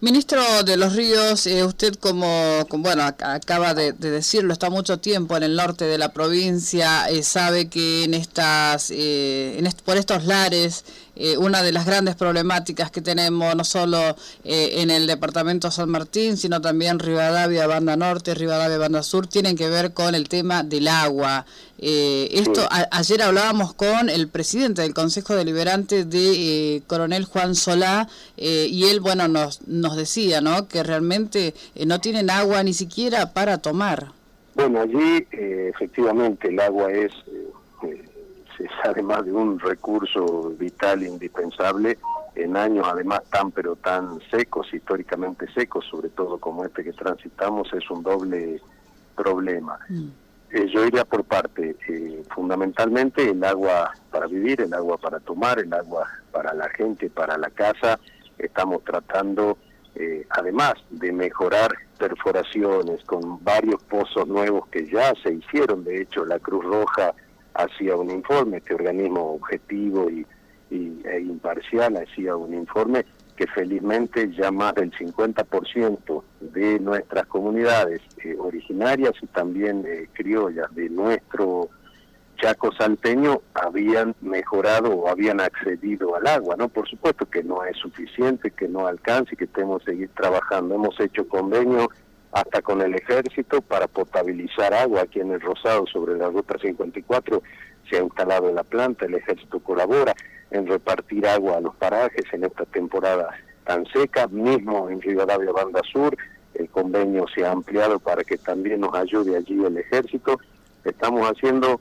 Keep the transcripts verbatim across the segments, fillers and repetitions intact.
Ministro de los Ríos, eh, usted como, como bueno acaba de, de decirlo, está mucho tiempo en el norte de la provincia, eh, sabe que en estas eh, en est por estos lares eh, una de las grandes problemáticas que tenemos no solo eh, en el departamento San Martín, sino también Rivadavia, Banda Norte, Rivadavia, Banda Sur, tienen que ver con el tema del agua. Eh, esto sí. a, ayer hablábamos con el presidente del Consejo Deliberante de eh, Coronel Juan Solá eh, y él, bueno, nos nos decía, ¿no?, que realmente eh, no tienen agua ni siquiera para tomar. Bueno, allí eh, efectivamente el agua es, eh, eh, es además de un recurso vital indispensable en años además tan pero tan secos, históricamente secos, sobre todo como este que transitamos, es un doble problema. Mm. Eh, yo iría por parte, eh, fundamentalmente el agua para vivir, el agua para tomar, el agua para la gente, para la casa. Estamos tratando, eh, además de mejorar perforaciones con varios pozos nuevos que ya se hicieron. De hecho, la Cruz Roja hacía un informe, este organismo objetivo y, y, e imparcial hacía un informe que felizmente ya más del cincuenta por ciento de nuestras comunidades eh, originarias y también eh, criollas de nuestro Chaco salteño habían mejorado o habían accedido al agua, ¿no? Por supuesto que no es suficiente, que no alcance y que tenemos que seguir trabajando. Hemos hecho convenio hasta con el ejército para potabilizar agua aquí en el Rosado, sobre la ruta cincuenta y cuatro, se ha instalado la planta, el ejército colabora en repartir agua a los parajes en esta temporada tan seca, mismo en Rivadavia Banda Sur, el convenio se ha ampliado para que también nos ayude allí el ejército. Estamos haciendo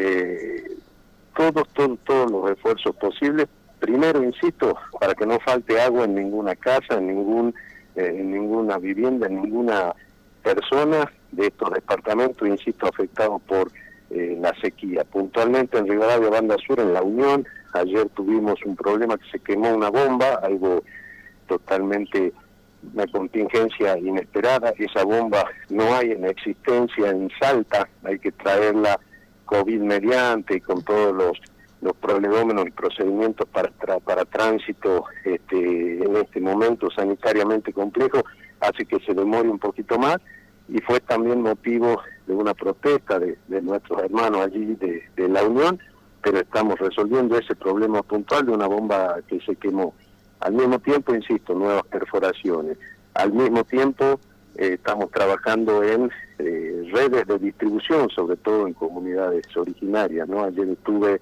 eh, todos, todos, todos los esfuerzos posibles, primero, insisto, para que no falte agua en ninguna casa, en ningún eh, en ninguna vivienda, en ninguna persona de estos departamentos, insisto, afectados por eh, la sequía. Puntualmente en Rivadavia Banda Sur, en La Unión, ayer tuvimos un problema que se quemó una bomba, algo totalmente, una contingencia inesperada. Esa bomba no hay en existencia en Salta, hay que traerla COVID mediante, con todos los los prolegómenos y procedimientos para tra para tránsito este, en este momento sanitariamente complejo, hace que se demore un poquito más, y fue también motivo de una protesta de, de nuestros hermanos allí de, de La Unión, pero estamos resolviendo ese problema puntual de una bomba que se quemó. Al mismo tiempo, insisto, nuevas perforaciones. Al mismo tiempo, eh, estamos trabajando en eh, redes de distribución, sobre todo en comunidades originarias, ¿no? Ayer estuve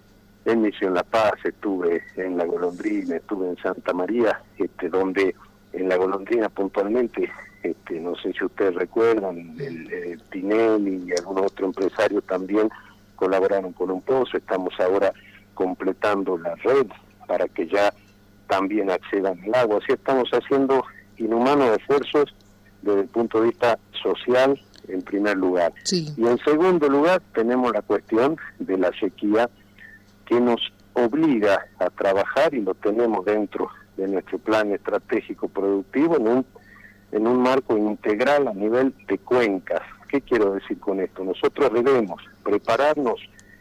en Misión La Paz, estuve en La Golondrina, estuve en Santa María, este, donde en La Golondrina puntualmente, este, no sé si ustedes recuerdan, el, el Tinelli y algunos otros empresarios también colaboraron con un pozo. Estamos ahora completando la red para que ya también accedan al agua. Así estamos haciendo inhumanos esfuerzos desde el punto de vista social, en primer lugar. Sí. Y en segundo lugar tenemos la cuestión de la sequía, que nos obliga a trabajar, y lo tenemos dentro de nuestro plan estratégico productivo, en un, en un marco integral a nivel de cuencas. ¿Qué quiero decir con esto? Nosotros debemos prepararnos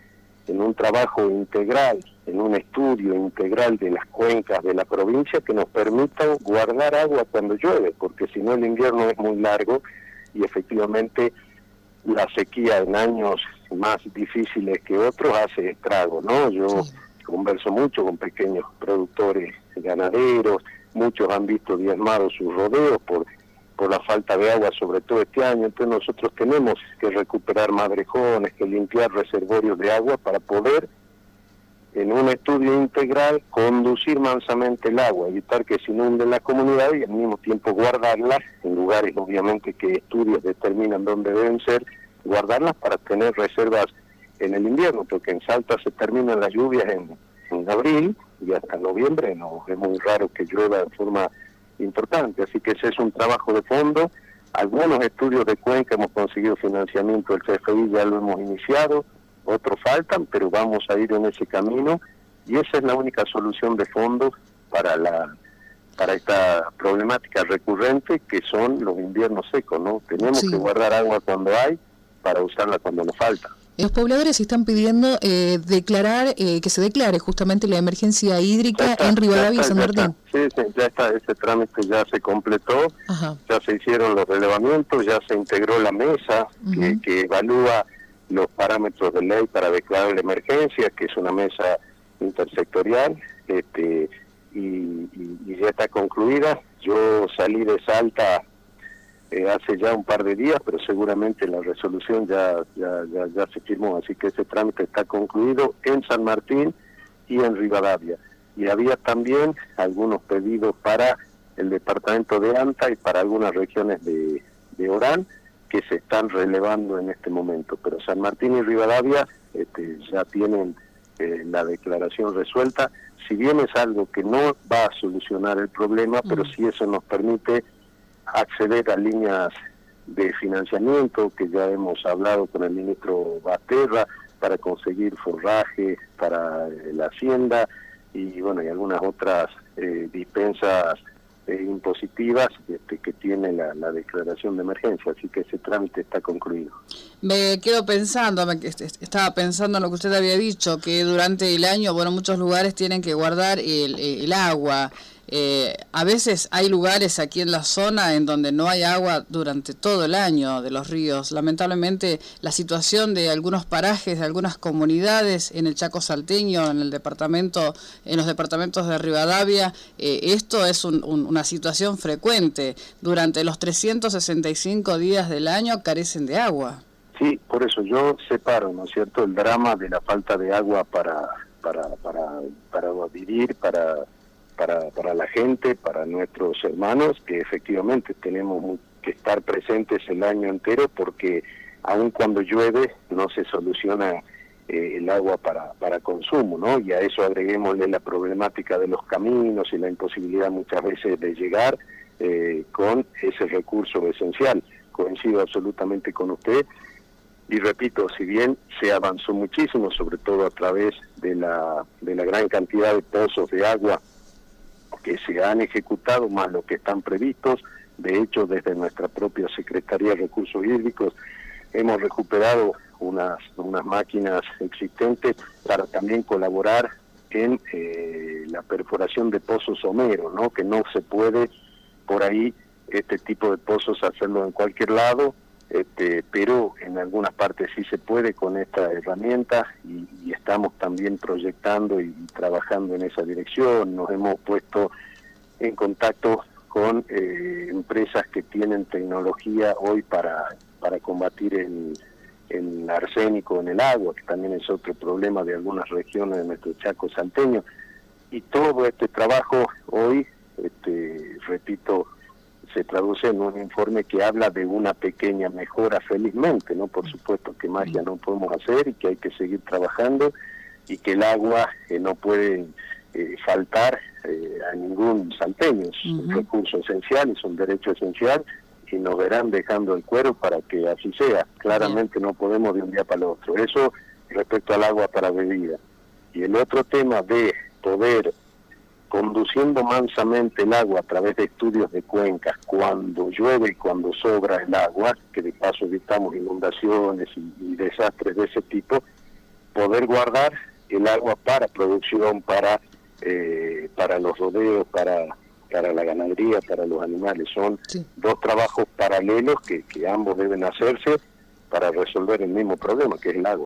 en un trabajo integral, en un estudio integral de las cuencas de la provincia que nos permitan guardar agua cuando llueve, porque si no el invierno es muy largo y efectivamente la sequía en años más difíciles que otros hace estrago, ¿no? Yo sí. converso mucho con pequeños productores ganaderos, muchos han visto diezmados sus rodeos por por la falta de agua, sobre todo este año. Entonces nosotros tenemos que recuperar madrejones, que limpiar reservorios de agua para poder, en un estudio integral, conducir mansamente el agua, evitar que se inunde la comunidad y al mismo tiempo guardarla en lugares, obviamente, que estudios determinan dónde deben ser, guardarlas para tener reservas en el invierno, porque en Salta se terminan las lluvias en, en abril y hasta noviembre no es muy raro que llueva de forma importante, así que ese es un trabajo de fondo. Algunos estudios de cuenca hemos conseguido financiamiento del C F I, ya lo hemos iniciado, otros faltan, pero vamos a ir en ese camino, y esa es la única solución de fondo para la para esta problemática recurrente que son los inviernos secos, ¿no? Tenemos sí. que guardar agua cuando hay para usarla cuando nos falta. Los pobladores están pidiendo eh, declarar, eh, que se declare justamente la emergencia hídrica está, en Rivadavia y San Martín. Sí, sí, ya está, ese trámite ya se completó, Ajá. ya se hicieron los relevamientos, ya se integró la mesa uh-huh. que, que evalúa los parámetros de ley para declarar la emergencia, que es una mesa intersectorial, este, y, y, y ya está concluida. Yo salí de Salta Eh, hace ya un par de días, pero seguramente la resolución ya, ya, ya, ya se firmó, así que ese trámite está concluido en San Martín y en Rivadavia. Y había también algunos pedidos para el departamento de Anta y para algunas regiones de, de Orán que se están relevando en este momento, pero San Martín y Rivadavia este, ya tienen eh, la declaración resuelta, si bien es algo que no va a solucionar el problema, mm. pero sí eso nos permite acceder a líneas de financiamiento que ya hemos hablado con el ministro Basterra para conseguir forraje para eh, la hacienda y bueno y algunas otras eh, dispensas eh, impositivas este, que tiene la, la declaración de emergencia, así que ese trámite está concluido. Me quedo pensando, me, estaba pensando en lo que usted había dicho, que durante el año, bueno, muchos lugares tienen que guardar el, el agua. Eh, a veces hay lugares aquí en la zona en donde no hay agua durante todo el año de los ríos. Lamentablemente la situación de algunos parajes, de algunas comunidades en el Chaco salteño, en el departamento, en los departamentos de Rivadavia, eh, esto es un, un, una situación frecuente. Durante los trescientos sesenta y cinco días del año carecen de agua. Sí, por eso yo separo, ¿no es cierto?, el drama de la falta de agua para para para para vivir, para Para, para la gente, para nuestros hermanos, que efectivamente tenemos que estar presentes el año entero porque aun cuando llueve no se soluciona eh, el agua para, para consumo, ¿no? Y a eso agreguémosle la problemática de los caminos y la imposibilidad muchas veces de llegar eh, con ese recurso esencial. Coincido absolutamente con usted y repito, si bien se avanzó muchísimo, sobre todo a través de la, de la gran cantidad de pozos de agua que se han ejecutado más lo que están previstos. De hecho, desde nuestra propia Secretaría de Recursos Hídricos hemos recuperado unas unas máquinas existentes para también colaborar en eh, la perforación de pozos someros, ¿no? Que no se puede por ahí este tipo de pozos hacerlo en cualquier lado, este, pero en algunas partes sí se puede con esta herramienta y, y estamos también proyectando y, y trabajando en esa dirección. Nos hemos puesto en contacto con eh, empresas que tienen tecnología hoy para, para combatir el, el arsénico en el agua, que también es otro problema de algunas regiones de nuestro Chaco salteño. Y todo este trabajo hoy, este, repito, se traduce en un informe que habla de una pequeña mejora, felizmente, ¿no? Por supuesto que magia no podemos hacer y que hay que seguir trabajando y que el agua eh, no puede eh, faltar eh, a ningún salteño. Es uh-huh. un recurso esencial, es un derecho esencial y nos verán dejando el cuero para que así sea. Claramente uh-huh. no podemos de un día para el otro. Eso respecto al agua para bebida. Y el otro tema de poder conduciendo mansamente el agua a través de estudios de cuencas, cuando llueve y cuando sobra el agua, que de paso evitamos inundaciones y, y desastres de ese tipo, poder guardar el agua para producción, para eh, para los rodeos, para para la ganadería, para los animales. Son sí. dos trabajos paralelos que, que ambos deben hacerse para resolver el mismo problema, que es el agua.